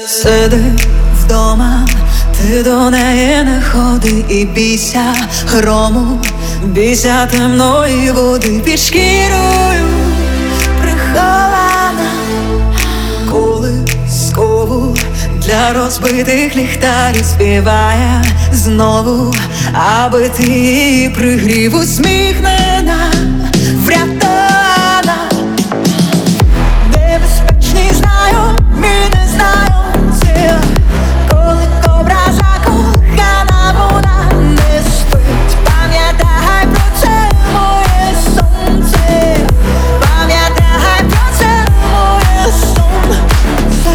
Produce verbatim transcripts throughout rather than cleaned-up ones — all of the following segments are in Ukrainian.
Сиди вдома, ти до неї не ходи і бійся грому, бійся темної води під шкірою прихована, колискову для розбитих ліхтарів співає знову, аби ти її пригрів, усміхнена, врятована. Небезпечний знаю, мій не знаю, це коли кобра закохана, вона не спить. Пам'ятай про це, моє сонце, пам'ятай про це, моє сонце.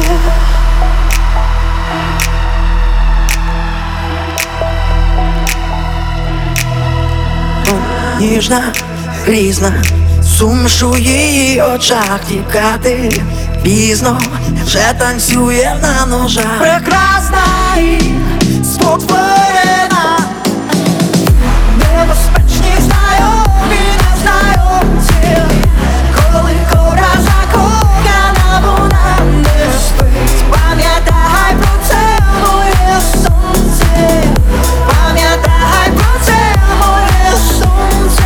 Ніжна, грізна, суміш у її очах, тікати пізно, вже танцює на ножах. Прекрасна і спотворена, небезпечні знайомі, не знаю, це коли кобра закохана, вона не спить. Пам'ятай про це, моє сонце, пам'ятай про це, моє сонце.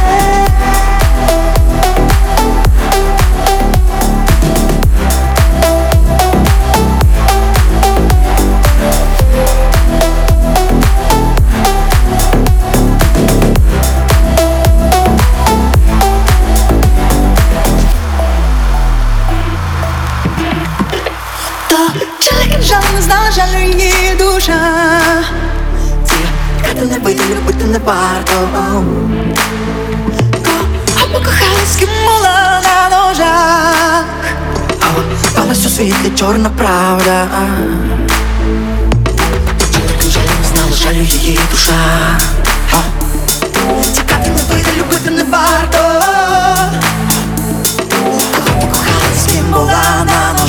Чоловік жаль не знала, жаль її душа. Тікати не вийде, любити не варто. А покохалась, ким була на ножах. Палась у світлі чорна правда. Чоловік жаль не знала, жаль її душа. Тікати не вийде, любити не варто. Покохалась, ким була на ножах.